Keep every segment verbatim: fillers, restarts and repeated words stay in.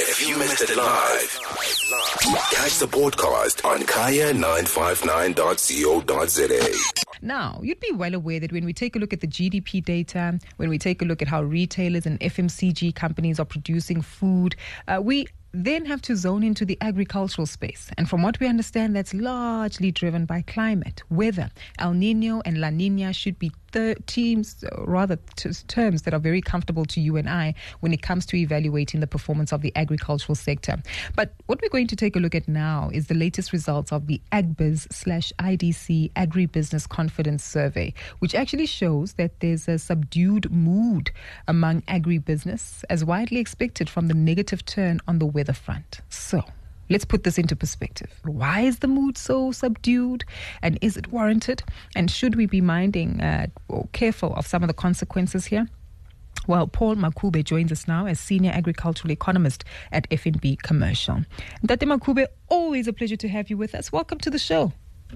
If you missed it live, catch the podcast on kaya nine five nine dot co dot za. Now, you'd be well aware that when we take a look at the G D P data, when we take a look at how retailers and F M C G companies are producing food, uh, we then have to zone into the agricultural space. And from what we understand, that's largely driven by climate, weather. El Nino and La Nina should be th- teams, rather t- terms that are very comfortable to you and I when it comes to evaluating the performance of the agricultural sector. But what we're going to take a look at now is the latest results of the AgBiz slash I D C Agribusiness Confidence Survey, which actually shows that there's a subdued mood among agribusiness, as widely expected from the negative turn on the weather front. So let's put this into perspective. Why is the mood so subdued, and is it warranted? And should we be minding uh, or careful of some of the consequences here? Well, Paul Makube joins us now as Senior Agricultural Economist at F N B Commercial. Ntate Makube, always a pleasure to have you with us. Welcome to the show.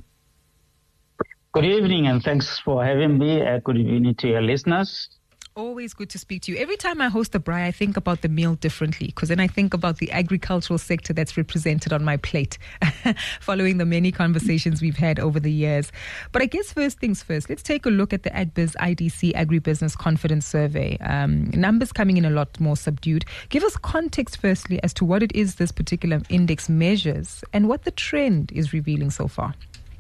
Good evening, and thanks for having me. Uh, good evening to your listeners. Always good to speak to you. Every time I host a braai, I think about the meal differently, because then I think about the agricultural sector that's represented on my plate, following the many conversations we've had over the years. But I guess first things first, let's take a look at the AgBiz I D C Agribusiness Confidence Survey. Um, numbers coming in a lot more subdued. Give us context firstly as to what it is this particular index measures and what the trend is revealing so far.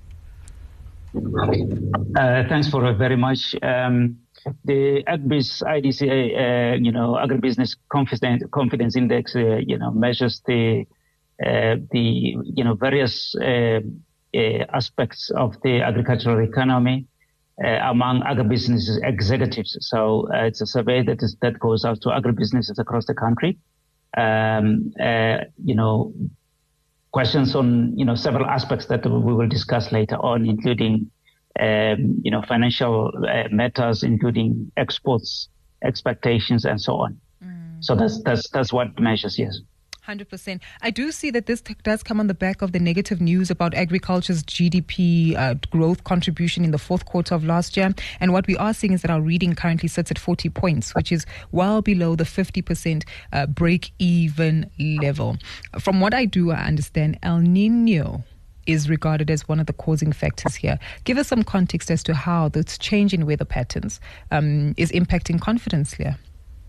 Uh, thanks for very much. Um, The AgBiz I D C, uh, you know, Agribusiness Confidence, Confidence Index, uh, you know, measures the uh, the you know various uh, uh, aspects of the agricultural economy uh, among agribusiness executives. So uh, it's a survey that is that goes out to agribusinesses across the country. Um, uh, you know, questions on you know several aspects that we will discuss later on, including. Um, you know, financial uh, matters, including exports, expectations, and so on. Mm. So that's that's that's what measures, yes. one hundred percent. I do see that this t- does come on the back of the negative news about agriculture's G D P uh, growth contribution in the fourth quarter of last year. And what we are seeing is that our reading currently sits at forty points, which is well below the fifty percent uh, break-even level. From what I do understand, El Nino is regarded as one of the causing factors here. Give us some context as to how this change in weather patterns um, is impacting confidence here.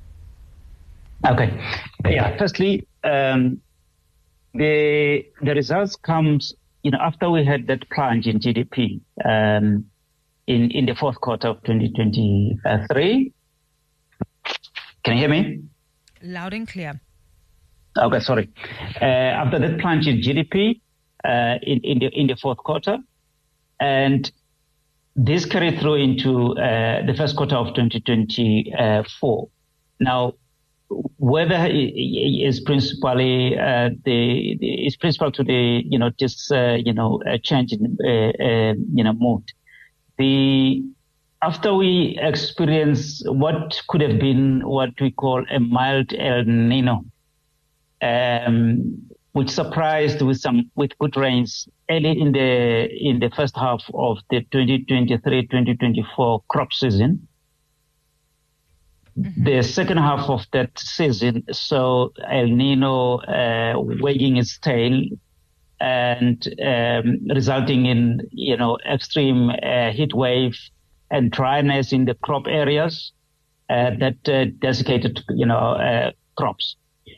Okay. Yeah. Firstly, um, the the results comes, you know, after we had that plunge in G D P um, in in the fourth quarter of twenty twenty-three. Can you hear me? Loud and clear. Okay. Sorry. Uh, after that plunge in G D P. Uh, in, in the in the fourth quarter, and this carried through into uh, the first quarter of twenty twenty-four. Now, weather is principally uh, the, the is principal to the you know this uh, you know a change in uh, uh, you know mood. The after we experience what could have been what we call a mild El Nino. Um, which surprised with some with good rains early in the in the first half of the twenty twenty-three twenty twenty-four crop season. Mm-hmm. The second half of that season saw El Nino uh, wagging its tail and um, resulting in you know extreme uh, heat wave and dryness in the crop areas uh, that uh, desiccated you know uh, crops.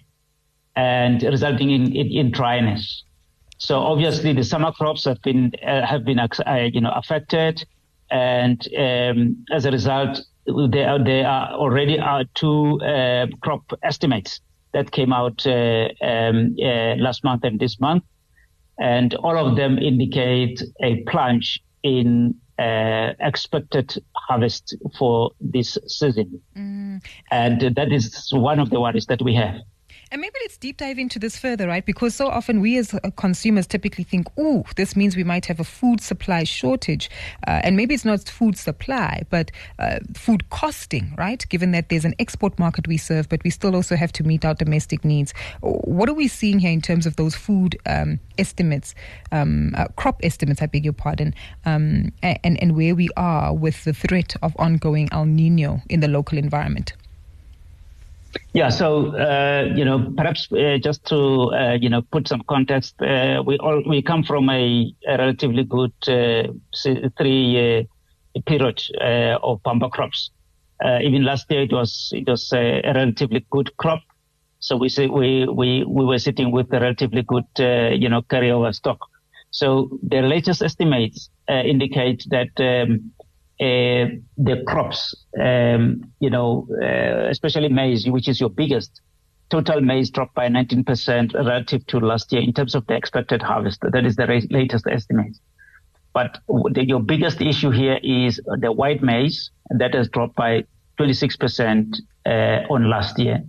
And resulting in, in, in dryness. So obviously the summer crops have been uh, have been uh, you know affected, and um, as a result, there are, there are already are two uh, crop estimates that came out uh, um, uh, last month and this month, and all of them indicate a plunge in uh, expected harvest for this season, mm. and that is one of the worries that we have. And maybe let's deep dive into this further, right? Because so often we as consumers typically think, ooh, this means we might have a food supply shortage. Uh, and maybe it's not food supply, but uh, food costing, right? Given that there's an export market we serve, but we still also have to meet our domestic needs. What are we seeing here in terms of those food um, estimates, um, uh, crop estimates, I beg your pardon, um, and, and where we are with the threat of ongoing El Nino in the local environment? Yeah, so uh, you know, perhaps uh, just to uh, you know put some context, uh, we all we come from a, a relatively good uh, three-year period uh, of bumper crops. Uh, even last year, it was it was a, a relatively good crop. So we say we we we were sitting with a relatively good uh, you know carryover stock. So the latest estimates uh, indicate that um, uh, the crops, um, you know, uh, especially maize, which is your biggest, total maize dropped by nineteen percent relative to last year in terms of the expected harvest. That is the ra- latest estimate. But the, your biggest issue here is the white maize, and that has dropped by twenty-six percent uh, on last year.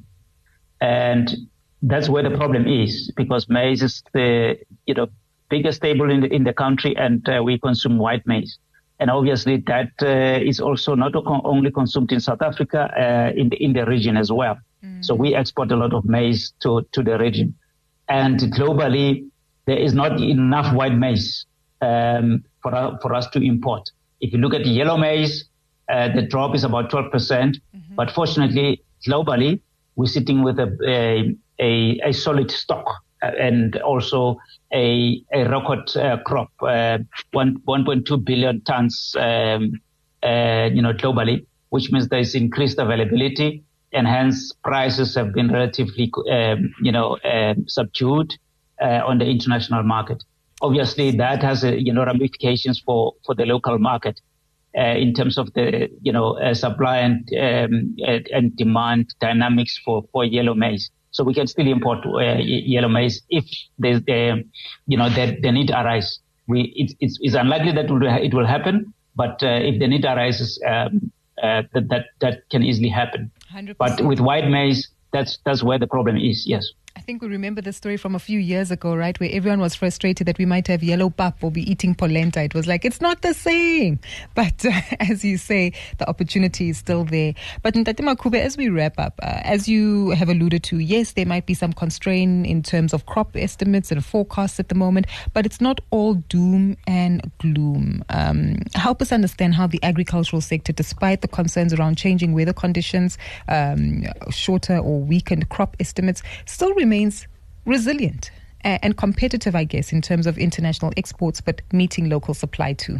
And that's where the problem is, because maize is the, you know, biggest staple in the, in the country, and uh, we consume white maize. And obviously that uh, is also not only consumed in South Africa, uh, in the, in the region as well. Mm. So we export a lot of maize to, to the region. And globally, there is not enough white maize um, for, for us to import. If you look at the yellow maize, uh, the drop is about twelve percent. Mm-hmm. But fortunately, globally, we're sitting with a, a, a, a solid stock uh, and also a, a record uh, crop, uh, one, one point two billion tons, um, uh, you know, globally, which means there's increased availability, and hence prices have been relatively, um, you know, uh, subdued uh, on the international market. Obviously, that has, a, you know, ramifications for, for the local market. Uh, in terms of the, you know, uh, supply and, um, and and demand dynamics for, for yellow maize. So we can still import uh, yellow maize if there's the, you know, the, the need arises. We, it's, it's, it's unlikely that it will happen, but uh, if the need arises, um, uh, that, that, that can easily happen. one hundred percent. But with white maize, that's, that's where the problem is, yes. I think we remember the story from a few years ago, right, where everyone was frustrated that we might have yellow pap or be eating polenta. It was like, it's not the same. But uh, as you say, the opportunity is still there. But Ntate Makhube, as we wrap up, uh, as you have alluded to, yes, there might be some constraint in terms of crop estimates and forecasts at the moment, but it's not all doom and gloom. Um, help us understand how the agricultural sector, despite the concerns around changing weather conditions, um, shorter or weakened crop estimates, still remains resilient and competitive, I guess, in terms of international exports, but meeting local supply too.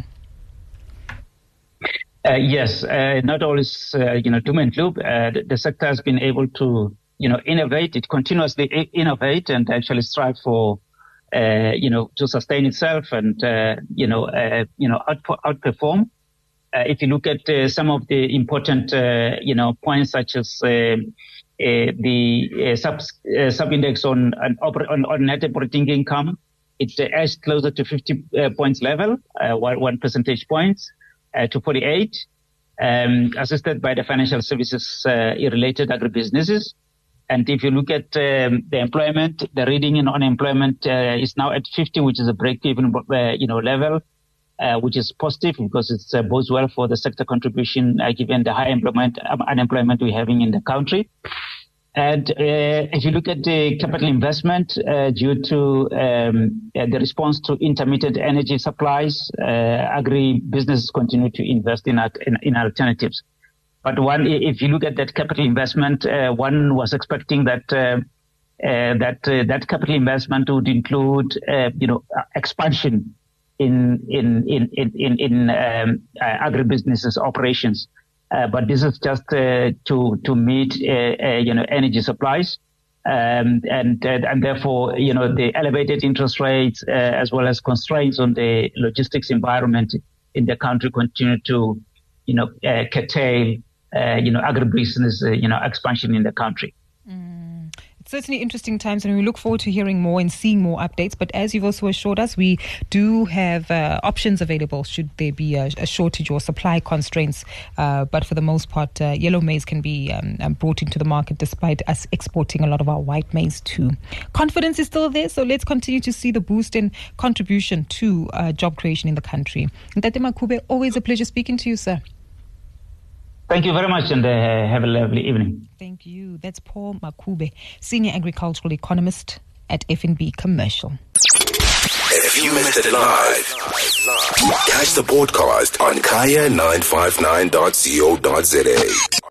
Uh, yes, uh, not always, uh, you know, doom and gloom. Uh, the, the sector has been able to, you know, innovate. It continuously I- innovate and actually strive for, uh, you know, to sustain itself and, uh, you know, uh, you know, out, outperform. Uh, if you look at uh, some of the important, uh, you know, points such as uh, Uh, the uh, sub uh, sub index on on, on net operating income, it's uh, edged closer to fifty uh, points level, uh, one, one percentage points uh, to forty-eight, um, assisted by the financial services uh, related agribusinesses. And if you look at um, the employment, the reading in unemployment uh, is now at fifty, which is a break-even uh, you know level, uh, which is positive because it uh, bodes well for the sector contribution uh, given the high employment um, unemployment we're having in the country. And uh, if you look at the capital investment, uh, due to um, uh, the response to intermittent energy supplies, uh, agri-businesses continue to invest in, in, in alternatives. But one, if you look at that capital investment, uh, one was expecting that uh, uh, that uh, that capital investment would include, uh, you know, expansion in in in in in um, uh, agribusinesses operations. Uh, but this is just uh, to to meet uh, uh, you know energy supplies, um, and uh, and therefore you know the elevated interest rates uh, as well as constraints on the logistics environment in the country continue to you know uh, curtail uh, you know agribusiness uh, you know expansion in the country. Certainly interesting times, and we look forward to hearing more and seeing more updates. But as you've also assured us, we do have uh, options available should there be a, a shortage or supply constraints. Uh, but for the most part, uh, yellow maize can be um, brought into the market despite us exporting a lot of our white maize too. Confidence is still there, so let's continue to see the boost and contribution to uh, job creation in the country. Ntate Makhube, always a pleasure speaking to you, sir. Thank you very much, and uh, have a lovely evening. Thank you. That's Paul Makhube, Senior Agricultural Economist at F N B Commercial. If you missed it live, catch the podcast on kaya nine five nine dot co dot za.